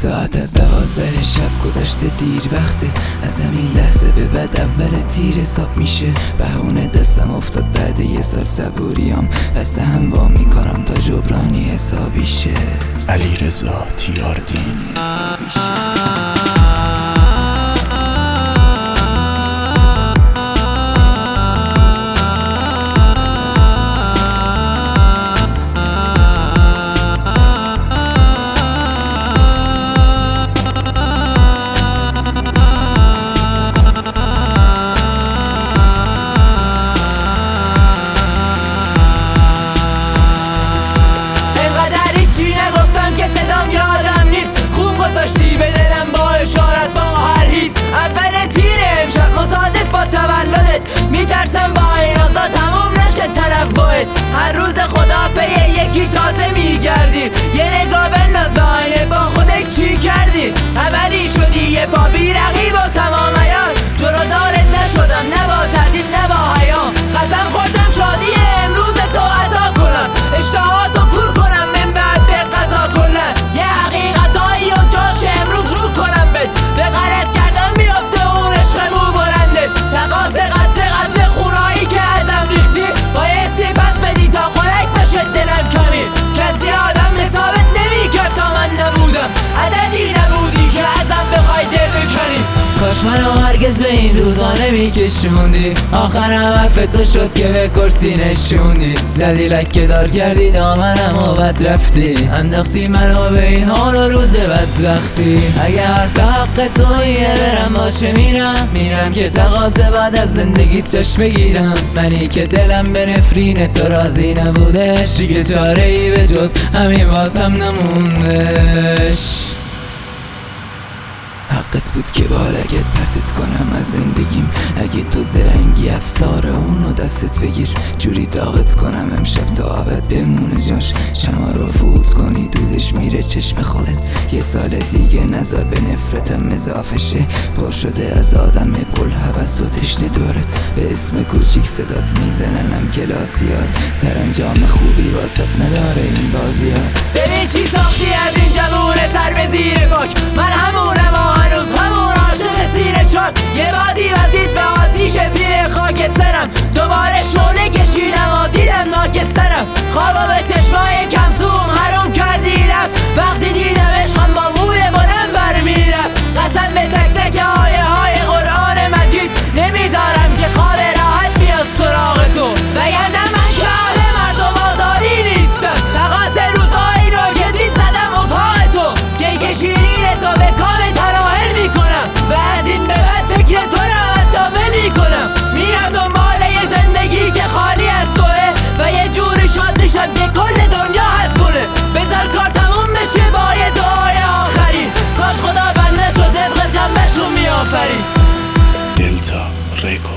ساعت از 12 شب گذشته دیر وقته، از همین لحظه به بعد اول تیر حساب میشه. بهونه دستم افتاد بعد یه سال صبوریام، دست هم وا میکنم تا جبرانی حسابی شه. علیرضا تیاردین. گذاشتی به دلم با اشارت با هر حیث. اول تیر امشب مصادف با تولدت، میترسم با این آزا تموم نشه تنوعت. هر روز خدا پی یکی تازه میگردی، یه نگاه بنداز به آینه با خودت چی کردی. اولی شدی یه پا بی رقیب و تمام عیار، جلو دارت نشدم نه با تردید نه با حیا. قسم خوردم شادی امروز تو عزا کنم، اشتهاتو کور کنم من بعد به قضا کنم. یه حقیقتایی و جاش امروز رو کنم بهت، به غلط کردم بیافته اون عشق مو بلندت. تقاس قطع خونایی که ازم ریختی، بایستی پس بدی تا خنک بشه دلم کمی. کسی آدم حسابت نمی کرد تا من نبودم، عددی نبودی که ازم بخوای دل بکنی. کاش منو هرگز به این روزا نمیکشوندی، آخرم حرفت تو شد که به کرسی نشوندی. زدی لکه دار کردی دامنم و بد رفتی، انداختی منو به این حال و روز بدبختی. اگه حرف حق تویه برم باشه میرم که تقاضا بعد از زندگی تش بگیرم. منی که دلم به نفرین تو راضی نبودش، دیگه چاره ای به جز همین واسم نموندش. حقت بود که با لگت پرتت کنم از زندگیم، اگه تو زرنگی افسار اونو دستت بگیر. جوری داغت کنم امشب تا ابد بمونه جاش، شما رو فوت کنی دودش میره چشم خودت. یه سال دیگه نذار به نفرتم اضافه شه، پر شده از آدم بلحبس و تشنه دورت. به اسم کوچیک صدات میزننم کلاسیات، سرانجام خوبی واسط نداره این بازیات. ببین چی ساختی از این جوون سر به زیر پاک، من همونم هنوز همون عاشق سیر چاک. یه بادی وزید به آتیش زیر خاکسترم، دوباره شعله کشیدم و دیدم ناکسترم. خوابا به چشمای کمسوم حروم کردی رفت، وقتی دیدم عشقم با موی بلند برمیرفت. قسم به تک تک آیه های قرآن مجید، نمیذارم که خواب راحت بیاد سراغ تو. وگرنه من که اهل مردم آزاری نیستم، تقاس روزهایی رو که دید زدم اتاق تو. که شیرین تو به کام تراحل میکنم، و از این به بعد فکر تو رو حتی ول میکنم. میرم دنبال یه زندگی که خالی از توه، و یه جوری شاد میشم که کل دنیا هست کنه. بذار کار تموم بشه با یه دعای آخری، کاش خدا بنده شده بقیب جنبش رو میآفرید. دلتا ریکورد.